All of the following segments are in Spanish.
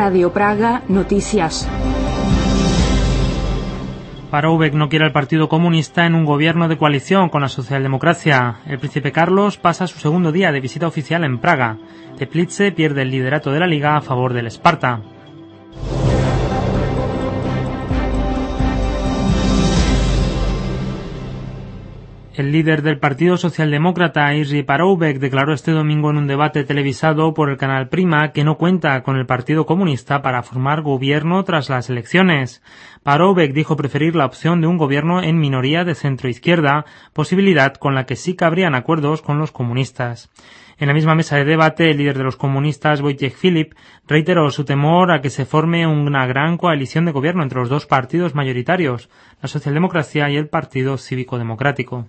Radio Praga Noticias. Paroubek no quiere al Partido Comunista en un gobierno de coalición con la socialdemocracia. El príncipe Carlos pasa su segundo día de visita oficial en Praga. Teplice pierde el liderato de la Liga a favor del Sparta. El líder del Partido Socialdemócrata, Jiří Paroubek, declaró este domingo en un debate televisado por el canal Prima que no cuenta con el Partido Comunista para formar gobierno tras las elecciones. Paroubek dijo preferir la opción de un gobierno en minoría de centro-izquierda, posibilidad con la que sí cabrían acuerdos con los comunistas. En la misma mesa de debate, el líder de los comunistas, Wojciech Filip, reiteró su temor a que se forme una gran coalición de gobierno entre los dos partidos mayoritarios, la socialdemocracia y el Partido Cívico-Democrático.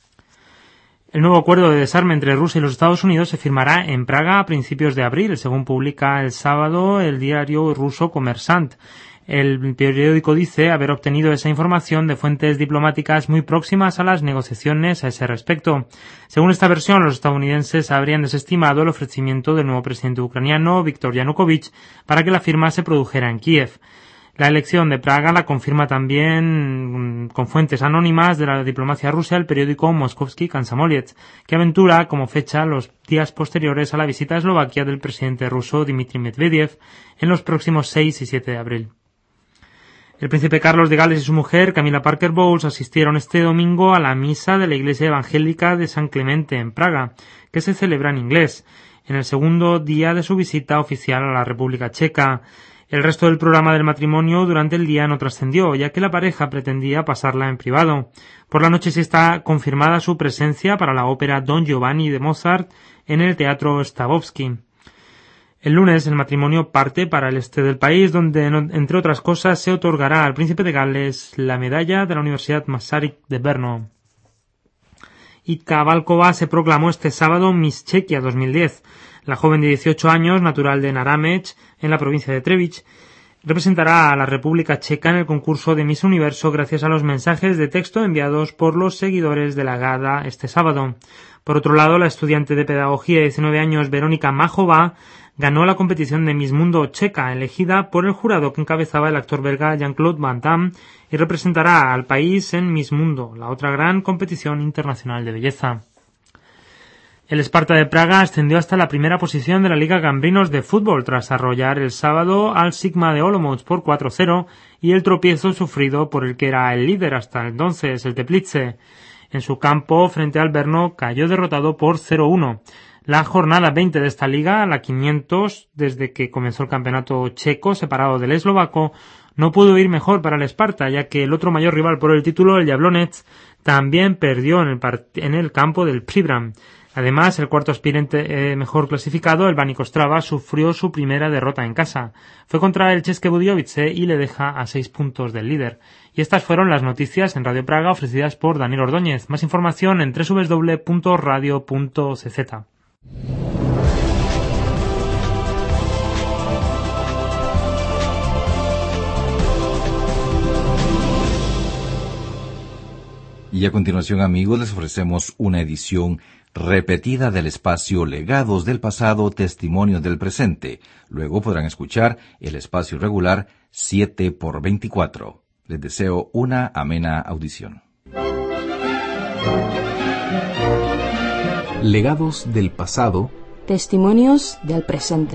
El nuevo acuerdo de desarme entre Rusia y los Estados Unidos se firmará en Praga a principios de abril, según publica el sábado el diario ruso Kommersant. El periódico dice haber obtenido esa información de fuentes diplomáticas muy próximas a las negociaciones a ese respecto. Según esta versión, los estadounidenses habrían desestimado el ofrecimiento del nuevo presidente ucraniano, Viktor Yanukovych, para que la firma se produjera en Kiev. La elección de Praga la confirma también con fuentes anónimas de la diplomacia rusa el periódico Moskovsky Komsomolets, que aventura como fecha los días posteriores a la visita a Eslovaquia del presidente ruso Dmitry Medvedev en los próximos 6 y 7 de abril. El príncipe Carlos de Gales y su mujer, Camilla Parker Bowles, asistieron este domingo a la misa de la Iglesia Evangélica de San Clemente en Praga, que se celebra en inglés, en el segundo día de su visita oficial a la República Checa. El resto del programa del matrimonio durante el día no trascendió, ya que la pareja pretendía pasarla en privado. Por la noche sí está confirmada su presencia para la ópera Don Giovanni de Mozart en el Teatro Stavovsky. El lunes el matrimonio parte para el este del país, donde, entre otras cosas, se otorgará al príncipe de Gales la medalla de la Universidad Masaryk de Brno. Itka Valkova se proclamó este sábado Miss Chequia 2010. La joven de 18 años, natural de Naramec, en la provincia de Trevič, representará a la República Checa en el concurso de Miss Universo gracias a los mensajes de texto enviados por los seguidores de la gala este sábado. Por otro lado, la estudiante de pedagogía de 19 años, Verónica Majová, ganó la competición de Miss Mundo Checa, elegida por el jurado que encabezaba el actor belga Jean-Claude Van Damme, y representará al país en Miss Mundo, la otra gran competición internacional de belleza. El Sparta de Praga ascendió hasta la primera posición de la Liga Gambrinos de fútbol tras arrollar el sábado al Sigma de Olomouc por 4-0 y el tropiezo sufrido por el que era el líder hasta entonces, el Teplice. En su campo, frente al Brno, cayó derrotado por 0-1. La jornada 20 de esta liga, la 500, desde que comenzó el campeonato checo separado del eslovaco, no pudo ir mejor para el Sparta, ya que el otro mayor rival por el título, el Jablonec, también perdió en el campo del Příbram. Además, el cuarto aspirante mejor clasificado, el Baník Ostrava, sufrió su primera derrota en casa. Fue contra el České Budějovice y le deja a 6 puntos del líder. Y estas fueron las noticias en Radio Praga ofrecidas por Daniel Ordóñez. Más información en www.radio.cz. Y a continuación, amigos, les ofrecemos una edición repetida del espacio Legados del Pasado, Testimonios del Presente. Luego podrán escuchar el espacio regular 7x24. Les deseo una amena audición. Legados del Pasado, Testimonios del Presente.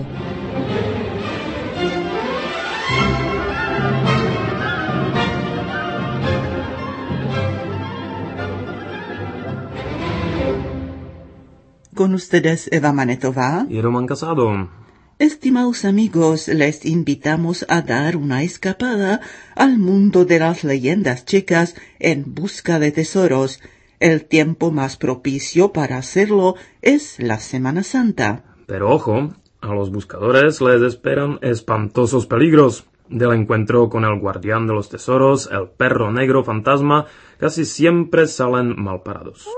Con ustedes Eva Manetová y Román Casado. Estimados amigos, les invitamos a dar una escapada al mundo de las leyendas checas en busca de tesoros. El tiempo más propicio para hacerlo es la Semana Santa. Pero ojo, a los buscadores les esperan espantosos peligros. Del encuentro con el guardián de los tesoros, el perro negro fantasma, casi siempre salen malparados.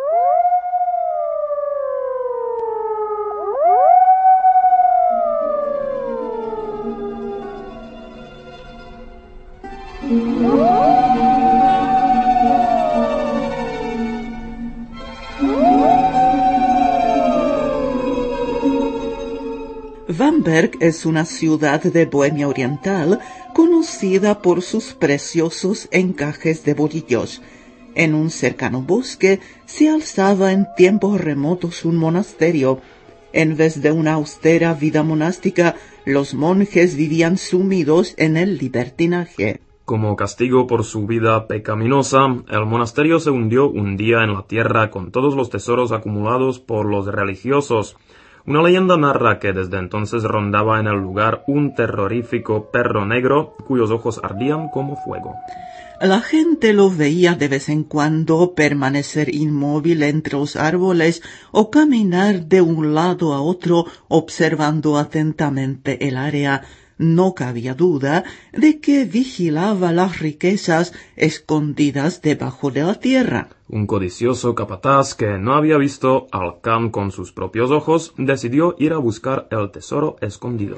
Bamberg es una ciudad de Bohemia Oriental conocida por sus preciosos encajes de bolillos. En un cercano bosque se alzaba en tiempos remotos un monasterio. En vez de una austera vida monástica, los monjes vivían sumidos en el libertinaje. Como castigo por su vida pecaminosa, el monasterio se hundió un día en la tierra con todos los tesoros acumulados por los religiosos. Una leyenda narra que desde entonces rondaba en el lugar un terrorífico perro negro cuyos ojos ardían como fuego. La gente lo veía de vez en cuando permanecer inmóvil entre los árboles o caminar de un lado a otro observando atentamente el área. No cabía duda de que vigilaba las riquezas escondidas debajo de la tierra. Un codicioso capataz que no había visto al Khan con sus propios ojos decidió ir a buscar el tesoro escondido.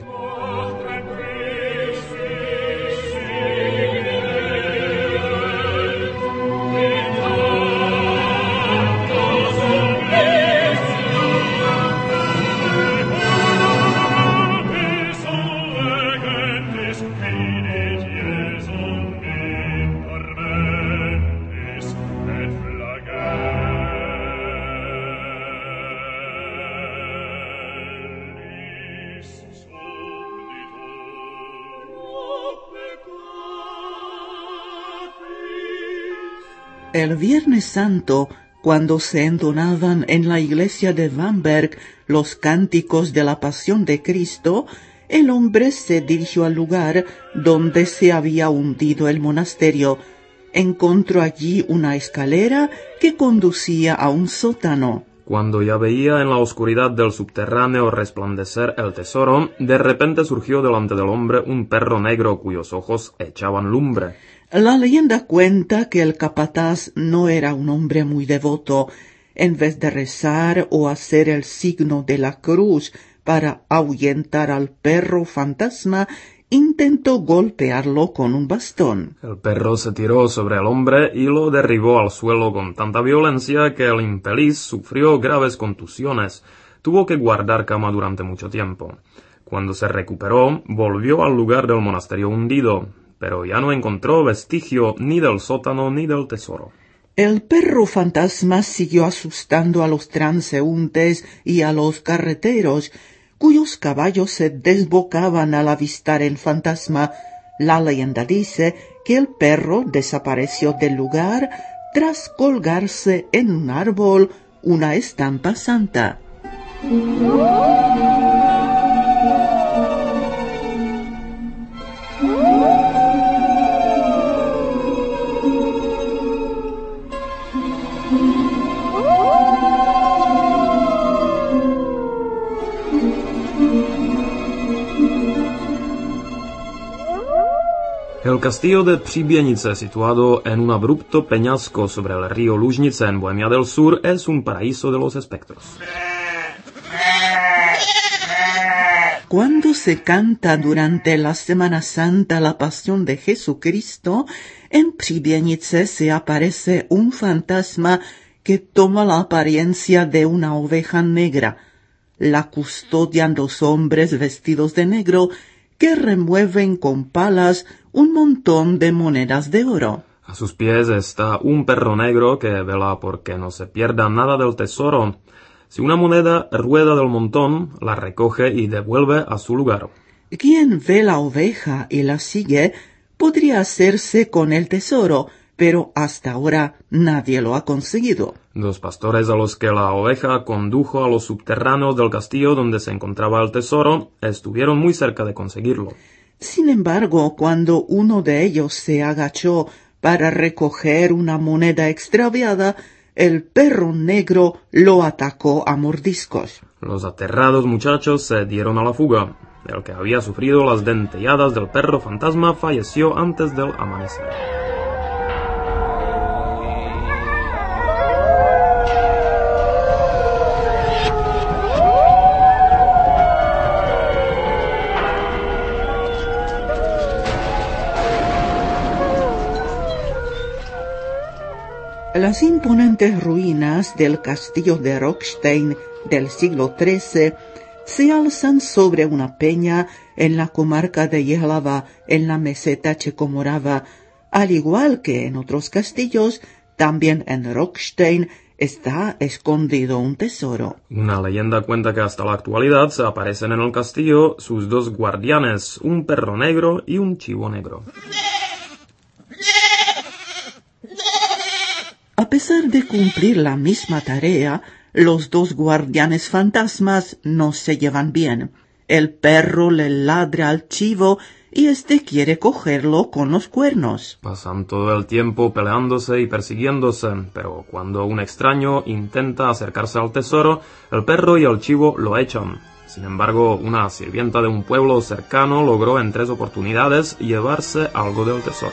El Viernes Santo, cuando se entonaban en la iglesia de Bamberg los cánticos de la Pasión de Cristo, el hombre se dirigió al lugar donde se había hundido el monasterio. Encontró allí una escalera que conducía a un sótano. Cuando ya veía en la oscuridad del subterráneo resplandecer el tesoro, de repente surgió delante del hombre un perro negro cuyos ojos echaban lumbre. La leyenda cuenta que el capataz no era un hombre muy devoto. En vez de rezar o hacer el signo de la cruz para ahuyentar al perro fantasma, intentó golpearlo con un bastón. El perro se tiró sobre el hombre y lo derribó al suelo con tanta violencia que el infeliz sufrió graves contusiones. Tuvo que guardar cama durante mucho tiempo. Cuando se recuperó, volvió al lugar del monasterio hundido, pero ya no encontró vestigio ni del sótano ni del tesoro. El perro fantasma siguió asustando a los transeúntes y a los carreteros, cuyos caballos se desbocaban al avistar el fantasma. La leyenda dice que el perro desapareció del lugar tras colgarse en un árbol una estampa santa. El castillo de Příběnice, situado en un abrupto peñasco sobre el río Lužnice en Bohemia del Sur, es un paraíso de los espectros. Cuando se canta durante la Semana Santa la Pasión de Jesucristo, en Příběnice se aparece un fantasma que toma la apariencia de una oveja negra. La custodian dos hombres vestidos de negro que remueven con palas un montón de monedas de oro. A sus pies está un perro negro que vela porque no se pierda nada del tesoro. Si una moneda rueda del montón, la recoge y devuelve a su lugar. Quien ve la oveja y la sigue podría hacerse con el tesoro, pero hasta ahora nadie lo ha conseguido. Los pastores a los que la oveja condujo a los subterráneos del castillo donde se encontraba el tesoro estuvieron muy cerca de conseguirlo. Sin embargo, cuando uno de ellos se agachó para recoger una moneda extraviada, el perro negro lo atacó a mordiscos. Los aterrados muchachos se dieron a la fuga. El que había sufrido las dentelladas del perro fantasma falleció antes del amanecer. Las imponentes ruinas del castillo de Rockstein del siglo XIII se alzan sobre una peña en la comarca de Jihlava, en la meseta checomorava. Al igual que en otros castillos, también en Rockstein está escondido un tesoro. Una leyenda cuenta que hasta la actualidad se aparecen en el castillo sus dos guardianes, un perro negro y un chivo negro. A pesar de cumplir la misma tarea, los dos guardianes fantasmas no se llevan bien. El perro le ladra al chivo y este quiere cogerlo con los cuernos. Pasan todo el tiempo peleándose y persiguiéndose, pero cuando un extraño intenta acercarse al tesoro, el perro y el chivo lo echan. Sin embargo, una sirvienta de un pueblo cercano logró en 3 oportunidades llevarse algo del tesoro.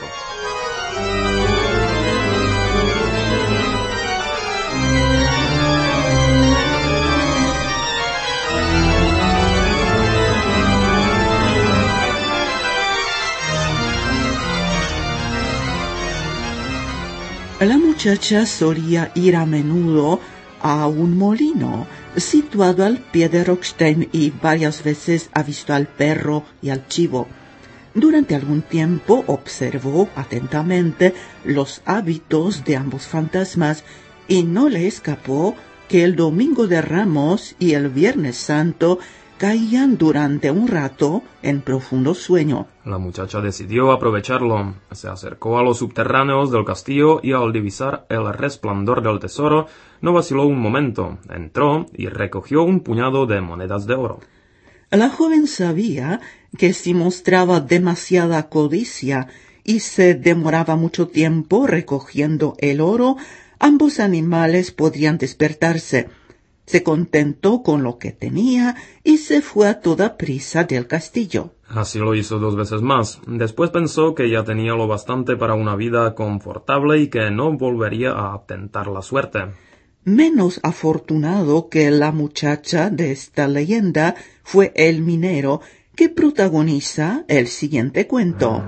La muchacha solía ir a menudo a un molino situado al pie de Rockstein y varias veces ha visto al perro y al chivo. Durante algún tiempo observó atentamente los hábitos de ambos fantasmas y no le escapó que el Domingo de Ramos y el Viernes Santo caían durante un rato en profundo sueño. La muchacha decidió aprovecharlo. Se acercó a los subterráneos del castillo y al divisar el resplandor del tesoro, no vaciló un momento. Entró y recogió un puñado de monedas de oro. La joven sabía que si mostraba demasiada codicia y se demoraba mucho tiempo recogiendo el oro, ambos animales podrían despertarse. Se contentó con lo que tenía y se fue a toda prisa del castillo. Así lo hizo 2 veces más. Después pensó que ya tenía lo bastante para una vida confortable y que no volvería a tentar la suerte. Menos afortunado que la muchacha de esta leyenda fue el minero que protagoniza el siguiente cuento.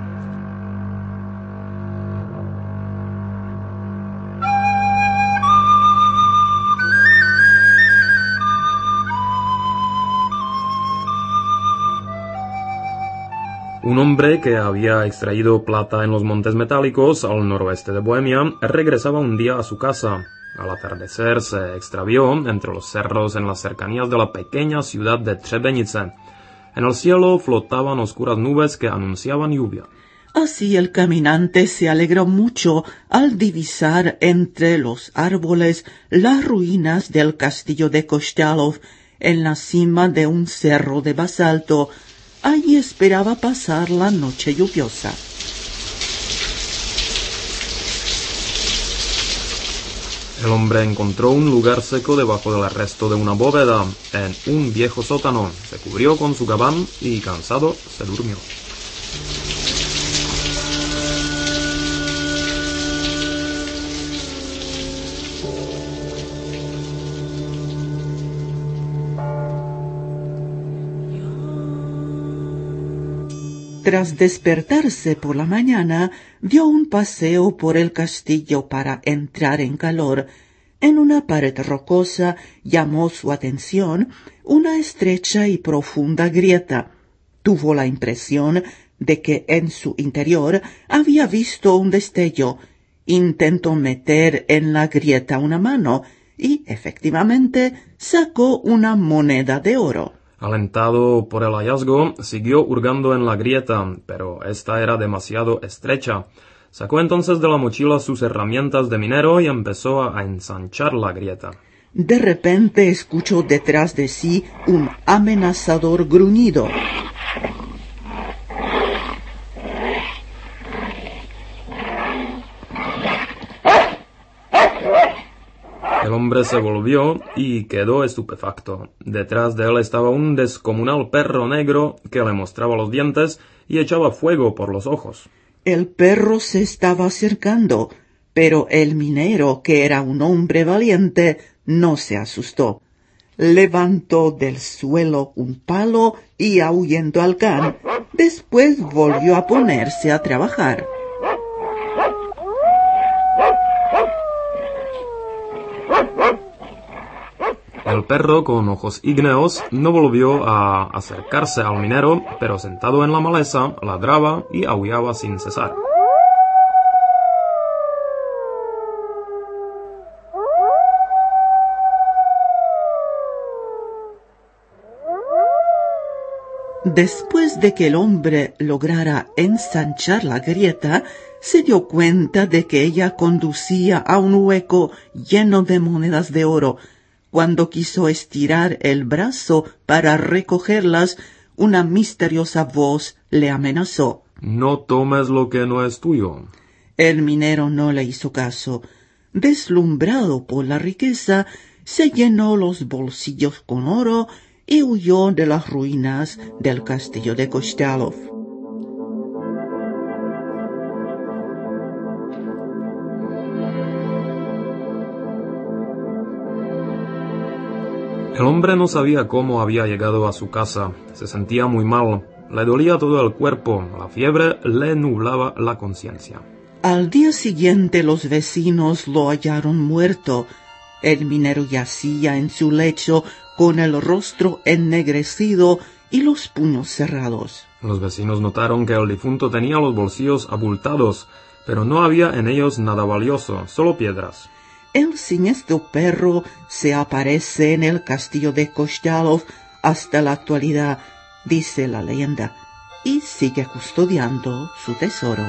Un hombre que había extraído plata en los montes metálicos al noroeste de Bohemia regresaba un día a su casa. Al atardecer se extravió entre los cerros en las cercanías de la pequeña ciudad de Trebenice. En el cielo flotaban oscuras nubes que anunciaban lluvia. Así el caminante se alegró mucho al divisar entre los árboles las ruinas del castillo de Kostialov en la cima de un cerro de basalto. Allí esperaba pasar la noche lluviosa. El hombre encontró un lugar seco debajo del arresto de una bóveda, en un viejo sótano. Se cubrió con su gabán y, cansado, se durmió. Tras despertarse por la mañana, dio un paseo por el castillo para entrar en calor. En una pared rocosa llamó su atención una estrecha y profunda grieta. Tuvo la impresión de que en su interior había visto un destello. Intentó meter en la grieta una mano y, efectivamente, sacó una moneda de oro. Alentado por el hallazgo, siguió hurgando en la grieta, pero esta era demasiado estrecha. Sacó entonces de la mochila sus herramientas de minero y empezó a ensanchar la grieta. De repente escuchó detrás de sí un amenazador gruñido. El hombre se volvió y quedó estupefacto. Detrás de él estaba un descomunal perro negro que le mostraba los dientes y echaba fuego por los ojos. El perro se estaba acercando, pero el minero, que era un hombre valiente, no se asustó. Levantó del suelo un palo y ahuyentó al can. Después volvió a ponerse a trabajar. El El perro con ojos ígneos no volvió a acercarse al minero, pero sentado en la maleza, ladraba y aullaba sin cesar. Después de que el hombre lograra ensanchar la grieta, se dio cuenta de que ella conducía a un hueco lleno de monedas de oro. Cuando quiso estirar el brazo para recogerlas, una misteriosa voz le amenazó. No tomes lo que no es tuyo. El minero no le hizo caso. Deslumbrado por la riqueza, se llenó los bolsillos con oro y huyó de las ruinas del castillo de Kościelów. El hombre no sabía cómo había llegado a su casa. Se sentía muy mal. Le dolía todo el cuerpo. La fiebre le nublaba la conciencia. Al día siguiente los vecinos lo hallaron muerto. El minero yacía en su lecho con el rostro ennegrecido y los puños cerrados. Los vecinos notaron que el difunto tenía los bolsillos abultados, pero no había en ellos nada valioso, solo piedras. El siniestro perro se aparece en el castillo de Kościelów hasta la actualidad, dice la leyenda, y sigue custodiando su tesoro.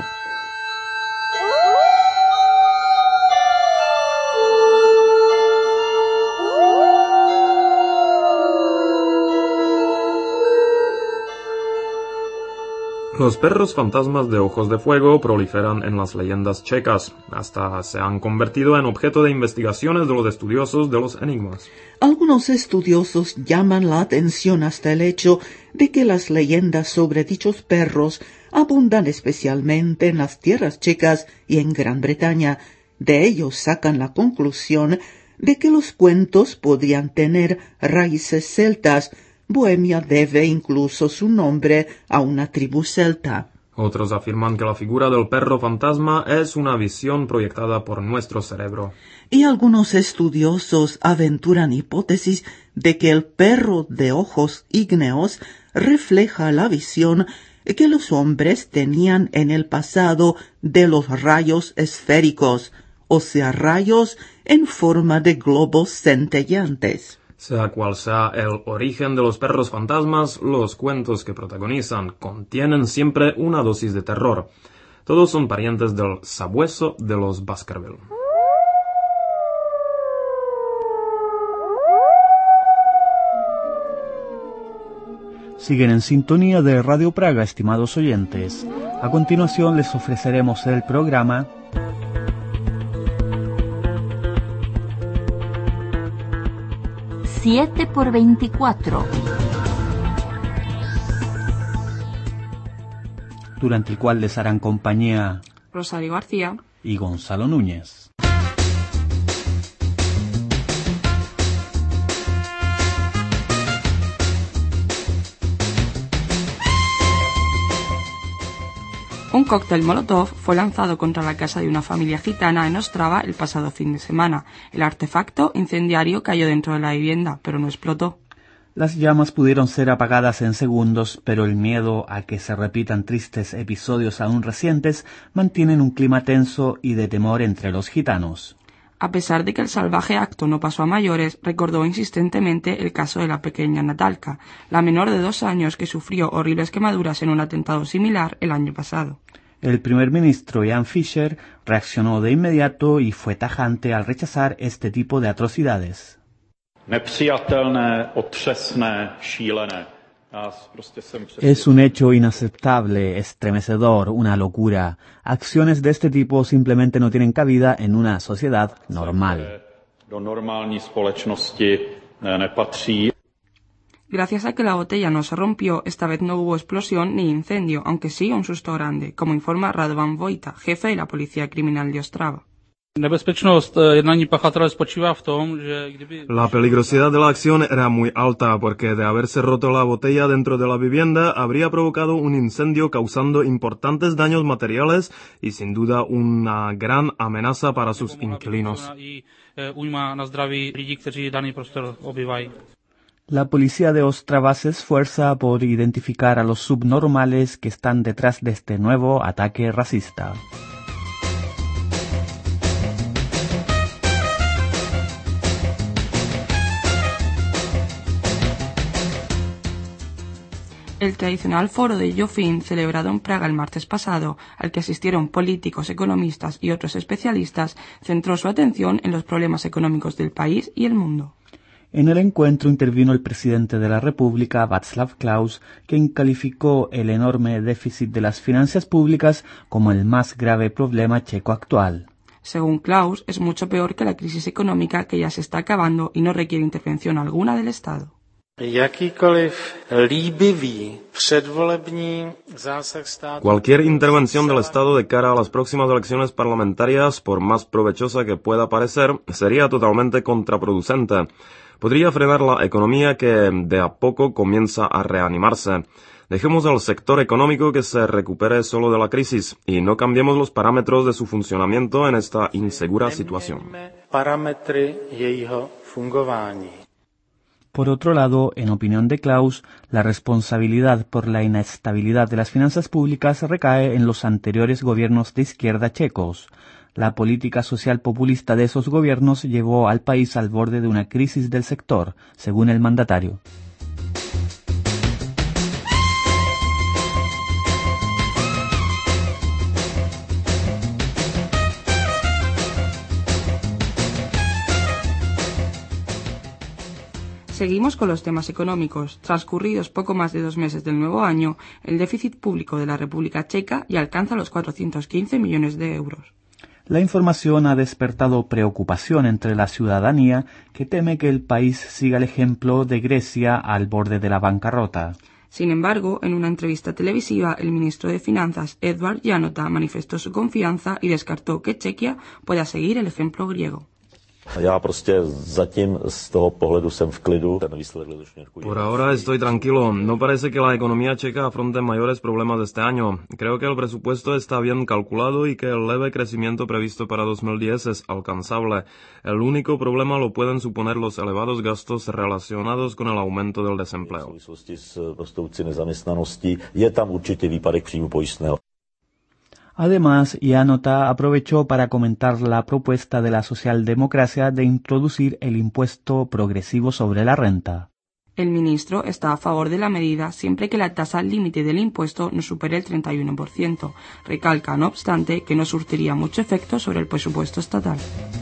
Los perros fantasmas de ojos de fuego proliferan en las leyendas checas, hasta se han convertido en objeto de investigaciones de los estudiosos de los enigmas. Algunos estudiosos llaman la atención hasta el hecho de que las leyendas sobre dichos perros abundan especialmente en las tierras checas y en Gran Bretaña. De ellos sacan la conclusión de que los cuentos podrían tener raíces celtas. Bohemia debe incluso su nombre a una tribu celta. Otros afirman que la figura del perro fantasma es una visión proyectada por nuestro cerebro. Y algunos estudiosos aventuran hipótesis de que el perro de ojos ígneos refleja la visión que los hombres tenían en el pasado de los rayos esféricos, o sea, rayos en forma de globos centelleantes. Sea cual sea el origen de los perros fantasmas, los cuentos que protagonizan contienen siempre una dosis de terror. Todos son parientes del sabueso de los Baskerville. Siguen en sintonía de Radio Praga, estimados oyentes. A continuación les ofreceremos el programa 7x24, durante el cual les harán compañía Rosario García y Gonzalo Núñez. Un cóctel Molotov fue lanzado contra la casa de una familia gitana en Ostrava el pasado fin de semana. El artefacto incendiario cayó dentro de la vivienda, pero no explotó. Las llamas pudieron ser apagadas en segundos, pero el miedo a que se repitan tristes episodios aún recientes mantienen un clima tenso y de temor entre los gitanos. A pesar de que el salvaje acto no pasó a mayores, recordó insistentemente el caso de la pequeña Natalka, la menor de 2 años que sufrió horribles quemaduras en un atentado similar el año pasado. El primer ministro Jan Fischer reaccionó de inmediato y fue tajante al rechazar este tipo de atrocidades. Es un hecho inaceptable, estremecedor, una locura. Acciones de este tipo simplemente no tienen cabida en una sociedad normal. Gracias a que la botella no se rompió, esta vez no hubo explosión ni incendio, aunque sí un susto grande, como informa Radovan Vojta, jefe de la Policía Criminal de Ostrava. La peligrosidad de la acción era muy alta porque de haberse roto la botella dentro de la vivienda habría provocado un incendio causando importantes daños materiales y sin duda una gran amenaza para sus inquilinos. La policía de Ostrava se esfuerza por identificar a los subnormales que están detrás de este nuevo ataque racista. El tradicional foro de Jofin, celebrado en Praga el martes pasado, al que asistieron políticos, economistas y otros especialistas, centró su atención en los problemas económicos del país y el mundo. En el encuentro intervino el presidente de la República, Václav Klaus, quien calificó el enorme déficit de las finanzas públicas como el más grave problema checo actual. Según Klaus, es mucho peor que la crisis económica que ya se está acabando y no requiere intervención alguna del Estado. Cualquier intervención del Estado de cara a las próximas elecciones parlamentarias, por más provechosa que pueda parecer, sería totalmente contraproducente. Podría frenar la economía que de a poco comienza a reanimarse. Dejemos al sector económico que se recupere solo de la crisis y no cambiemos los parámetros de su funcionamiento en esta insegura situación. Por otro lado, en opinión de Klaus, la responsabilidad por la inestabilidad de las finanzas públicas recae en los anteriores gobiernos de izquierda checos. La política social populista de esos gobiernos llevó al país al borde de una crisis del sector, según el mandatario. Seguimos con los temas económicos. Transcurridos poco más de 2 meses del nuevo año, el déficit público de la República Checa ya alcanza los 415 millones de euros. La información ha despertado preocupación entre la ciudadanía, que teme que el país siga el ejemplo de Grecia al borde de la bancarrota. Sin embargo, en una entrevista televisiva, el ministro de Finanzas, Edward Janota, manifestó su confianza y descartó que Chequia pueda seguir el ejemplo griego. Por ahora estoy tranquilo. No parece que la economía checa afronte mayores problemas este año. Creo que el presupuesto está bien calculado y que el leve crecimiento previsto para 2010 es alcanzable. El único problema lo pueden suponer los elevados gastos relacionados con el aumento del desempleo. Además, Janota aprovechó para comentar la propuesta de la socialdemocracia de introducir el impuesto progresivo sobre la renta. El ministro está a favor de la medida siempre que la tasa límite del impuesto no supere el 31%. Recalca, no obstante, que no surtiría mucho efecto sobre el presupuesto estatal.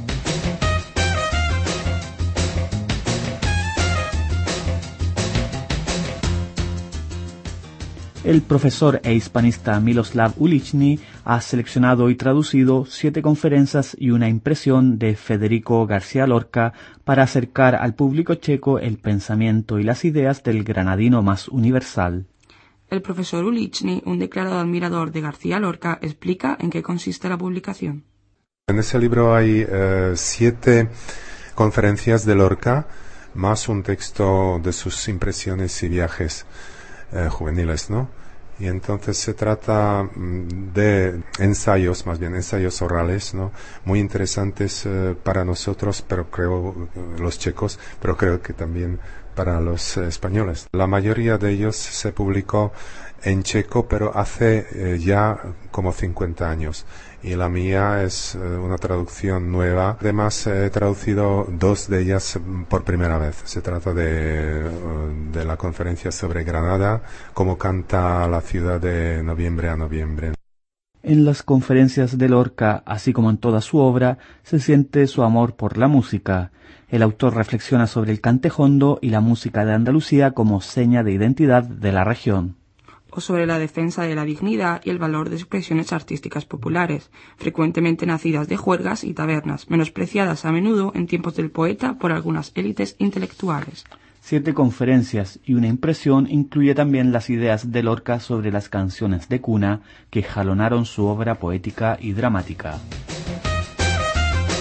El profesor e hispanista Miloslav Uličny ha seleccionado y traducido 7 conferencias y una impresión de Federico García Lorca para acercar al público checo el pensamiento y las ideas del granadino más universal. El profesor Uličny, un declarado admirador de García Lorca, explica en qué consiste la publicación. En ese libro hay 7 conferencias de Lorca, más un texto de sus impresiones y viajes juveniles, ¿no? Y entonces se trata de ensayos, más bien ensayos orales, ¿no? Muy interesantes para nosotros, pero creo los checos, pero creo que también para los españoles. La mayoría de ellos se publicó en checo, pero hace ya como 50 años. Y la mía es una traducción nueva. Además, he traducido 2 de ellas por primera vez. Se trata de la conferencia sobre Granada, cómo canta la ciudad de noviembre a noviembre. En las conferencias de Lorca, así como en toda su obra, se siente su amor por la música. El autor reflexiona sobre el cantejondo y la música de Andalucía como seña de identidad de la región. O sobre la defensa de la dignidad y el valor de expresiones artísticas populares, frecuentemente nacidas de juergas y tabernas, menospreciadas a menudo en tiempos del poeta por algunas élites intelectuales. 7 conferencias y una impresión incluye también las ideas de Lorca sobre las canciones de cuna que jalonaron su obra poética y dramática.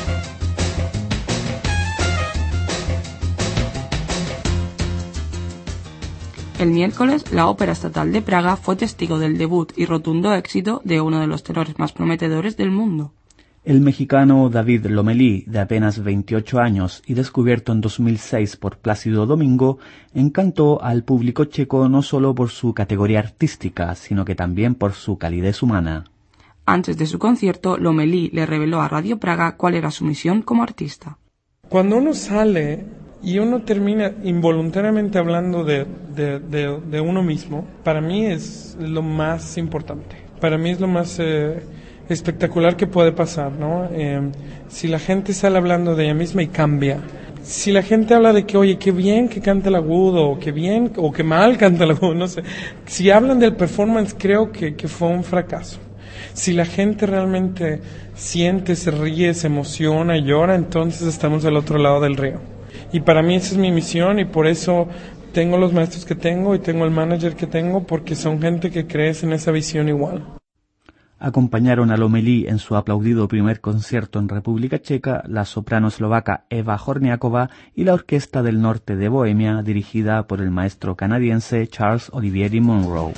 El miércoles, la Ópera Estatal de Praga fue testigo del debut y rotundo éxito de uno de los tenores más prometedores del mundo. El mexicano David Lomelí, de apenas 28 años y descubierto en 2006 por Plácido Domingo, encantó al público checo no solo por su categoría artística, sino que también por su calidez humana. Antes de su concierto, Lomelí le reveló a Radio Praga cuál era su misión como artista. Cuando uno sale y uno termina involuntariamente hablando de uno mismo, para mí es lo más importante. Para mí es lo más espectacular que puede pasar, ¿no? Si la gente sale hablando de ella misma y cambia. Si la gente habla de que, oye, qué bien que canta el agudo, o qué bien, o qué mal canta el agudo, no sé. Si hablan del performance, creo que fue un fracaso. Si la gente realmente siente, se ríe, se emociona, llora, entonces estamos del otro lado del río. Y para mí esa es mi misión y por eso tengo los maestros que tengo y tengo el manager que tengo, porque son gente que cree en esa visión igual. Acompañaron a Lomelí en su aplaudido primer concierto en República Checa la soprano eslovaca Eva Horniakova y la Orquesta del Norte de Bohemia, dirigida por el maestro canadiense Charles Olivieri Monroe.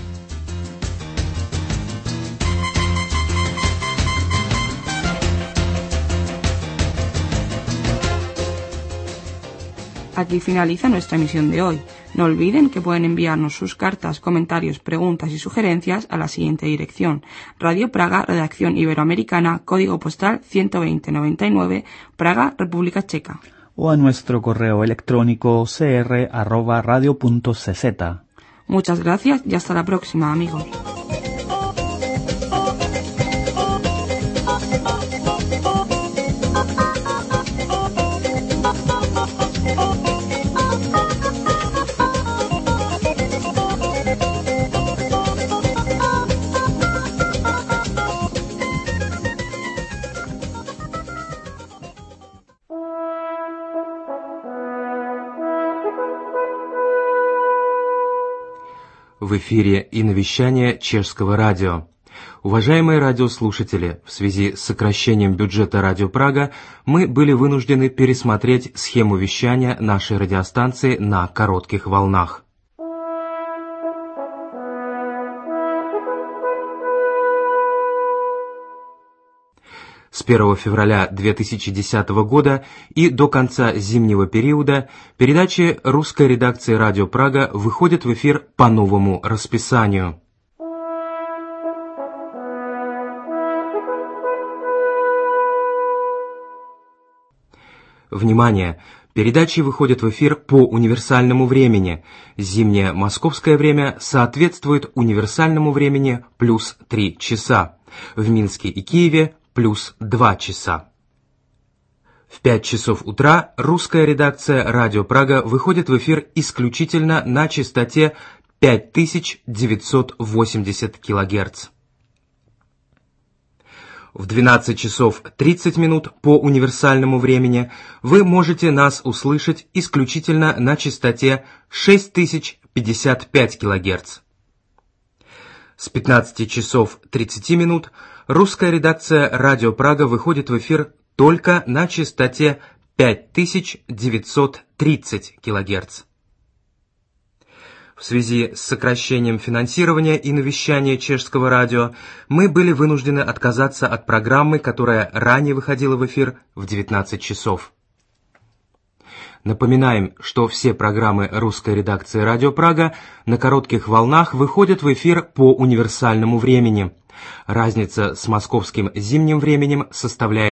Aquí finaliza nuestra emisión de hoy. No olviden que pueden enviarnos sus cartas, comentarios, preguntas y sugerencias a la siguiente dirección: Radio Praga, Redacción Iberoamericana, Código Postal 12099, Praga, República Checa. O a nuestro correo electrónico cr@radio.cz. Muchas gracias y hasta la próxima, amigos. В эфире иновещание Чешского радио. Уважаемые радиослушатели, в связи с сокращением бюджета Радио Прага мы были вынуждены пересмотреть схему вещания нашей радиостанции на коротких волнах. С 1 февраля 2010 года и до конца зимнего периода передачи русской редакции Радио Прага выходят в эфир по новому расписанию. Внимание! Передачи выходят в эфир по универсальному времени. Зимнее московское время соответствует универсальному времени плюс 3 часа. В Минске и Киеве плюс 2 часа. В 5 часов утра русская редакция Радио Прага выходит в эфир исключительно на частоте 5980 кГц. В 12 часов 30 минут по универсальному времени вы можете нас услышать исключительно на частоте 6055 кГц. С 15 часов 30 минут русская редакция Радио Прага выходит в эфир только на частоте 5930 кГц. В связи с сокращением финансирования и навещания чешского радио мы были вынуждены отказаться от программы, которая ранее выходила в эфир в 19 часов. Напоминаем, что все программы русской редакции Радио Прага на коротких волнах выходят в эфир по универсальному времени. Разница с московским зимним временем составляет